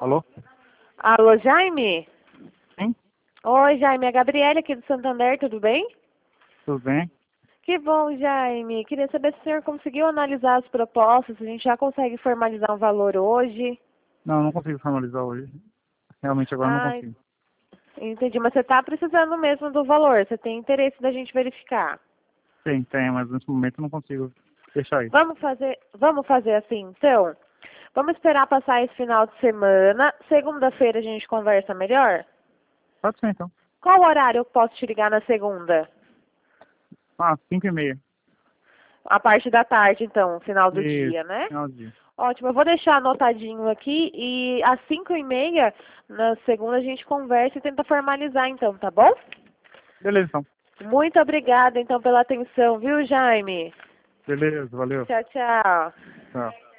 Alô? Alô, Jaime? Sim? Oi, Jaime, é a Gabriela aqui do Santander, tudo bem? Tudo bem? Que bom, Jaime. Queria saber se o senhor conseguiu analisar as propostas, se a gente já consegue formalizar um valor hoje. Não, não consigo formalizar hoje. Realmente agora não Ah, consigo. entendi, mas você está precisando mesmo do valor, você tem interesse da gente verificar. Tem, mas nesse momento eu não consigo deixar isso. Vamos fazer assim, então. Vamos esperar passar esse final de semana. Segunda-feira a gente conversa melhor? Pode ser então. Qual horário eu posso te ligar na segunda? 5h30. A parte da tarde, então, final do Isso, dia, né? final do dia. Ótimo, eu vou deixar anotadinho aqui e às 5h30, na segunda, a gente conversa e tenta formalizar, então, tá bom? Beleza então. Muito obrigada, então, pela atenção, viu, Jaime? Beleza, valeu. Tchau, tchau. Tchau.